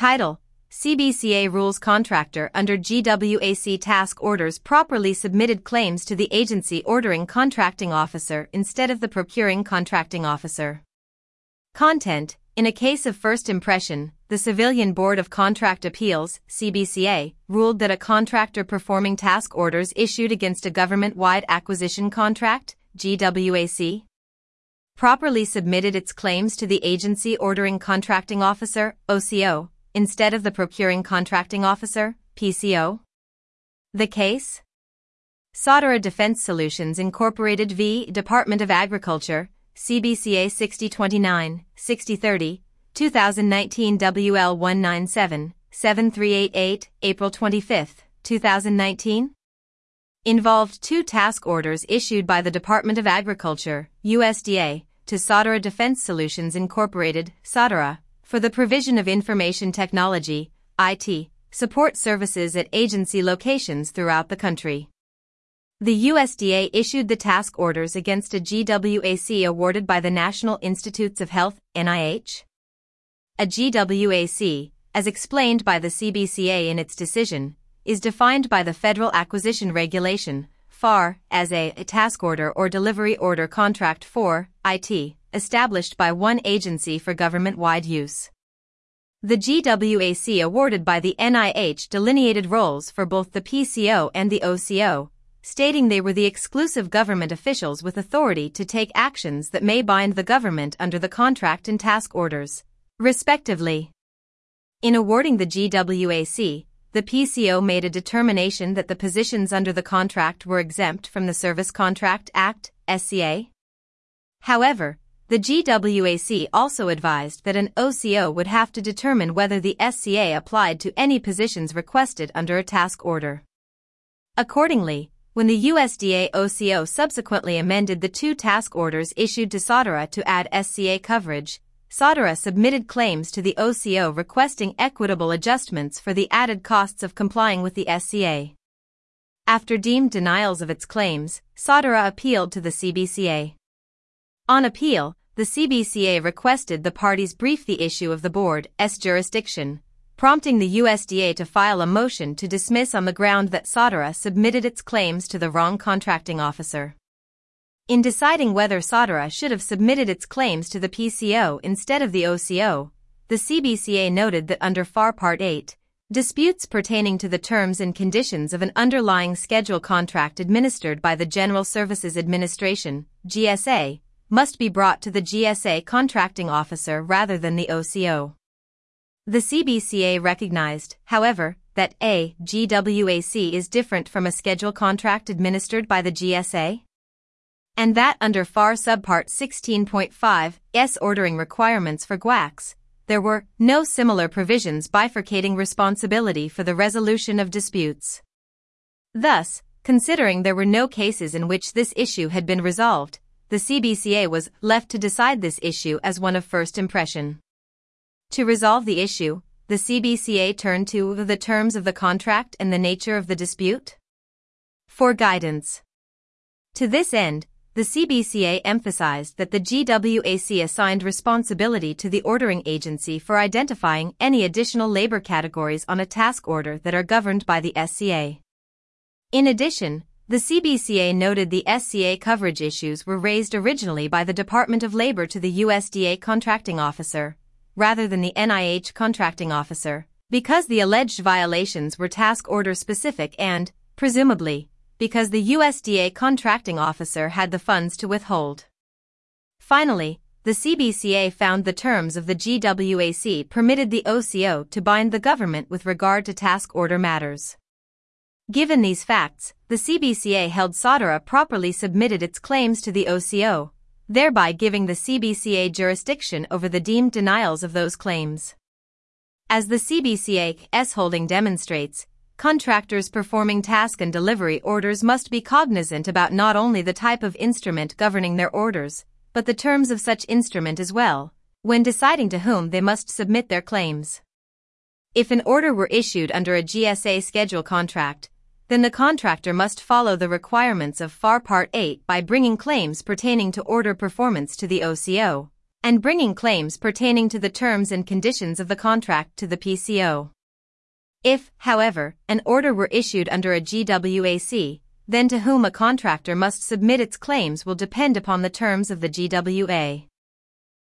Title: CBCA rules contractor under GWAC task orders properly submitted claims to the agency ordering contracting officer instead of the procuring contracting officer. Content: in a case of first impression, the Civilian Board of Contract Appeals, CBCA, ruled that a contractor performing task orders issued against a government-wide acquisition contract, GWAC, properly submitted its claims to the agency ordering contracting officer, OCO, instead of the procuring contracting officer, PCO. The case? Sadara Defense Solutions Incorporated v. Department of Agriculture, CBCA 6029, 6030, 2019 WL 197, 7388, April 25, 2019. Involved two task orders issued by the Department of Agriculture, USDA, to Sadara Defense Solutions Incorporated, Sadara, for the provision of information technology, IT, support services at agency locations throughout the country. The USDA issued the task orders against a GWAC awarded by the National Institutes of Health, NIH. A GWAC, as explained by the CBCA in its decision, is defined by the Federal Acquisition Regulation, FAR, as a task order or delivery order contract for IT, established by one agency for government-wide use. The GWAC awarded by the NIH delineated roles for both the PCO and the OCO, stating they were the exclusive government officials with authority to take actions that may bind the government under the contract and task orders, respectively. In awarding the GWAC, the PCO made a determination that the positions under the contract were exempt from the Service Contract Act, SCA. However, the GWAC also advised that an OCO would have to determine whether the SCA applied to any positions requested under a task order. Accordingly, when the USDA OCO subsequently amended the two task orders issued to Sadara to add SCA coverage, Sadara submitted claims to the OCO requesting equitable adjustments for the added costs of complying with the SCA. After deemed denials of its claims, Sadara appealed to the CBCA. On appeal, the CBCA requested the parties brief the issue of the board's jurisdiction, prompting the USDA to file a motion to dismiss on the ground that Sadara submitted its claims to the wrong contracting officer. In deciding whether Sadara should have submitted its claims to the PCO instead of the OCO, the CBCA noted that under FAR Part 8, disputes pertaining to the terms and conditions of an underlying schedule contract administered by the General Services Administration, GSA, must be brought to the GSA contracting officer rather than the OCO. The CBCA recognized, however, that a GWAC is different from a schedule contract administered by the GSA, and that under FAR Subpart 16.5's ordering requirements for GWACs, there were no similar provisions bifurcating responsibility for the resolution of disputes. Thus, considering there were no cases in which this issue had been resolved, the CBCA was left to decide this issue as one of first impression. To resolve the issue, the CBCA turned to the terms of the contract and the nature of the dispute for guidance. To this end, the CBCA emphasized that the GWAC assigned responsibility to the ordering agency for identifying any additional labor categories on a task order that are governed by the SCA. In addition, the CBCA noted the SCA coverage issues were raised originally by the Department of Labor to the USDA contracting officer, rather than the NIH contracting officer, because the alleged violations were task order specific and, presumably, because the USDA contracting officer had the funds to withhold. Finally, the CBCA found the terms of the GWAC permitted the OCO to bind the government with regard to task order matters. Given these facts, the CBCA held Sadara properly submitted its claims to the OCO, thereby giving the CBCA jurisdiction over the deemed denials of those claims. As the CBCA's holding demonstrates, contractors performing task and delivery orders must be cognizant about not only the type of instrument governing their orders, but the terms of such instrument as well, when deciding to whom they must submit their claims. If an order were issued under a GSA schedule contract, then the contractor must follow the requirements of FAR Part 8 by bringing claims pertaining to order performance to the OCO, and bringing claims pertaining to the terms and conditions of the contract to the PCO. If, however, an order were issued under a GWAC, then to whom a contractor must submit its claims will depend upon the terms of the GWA.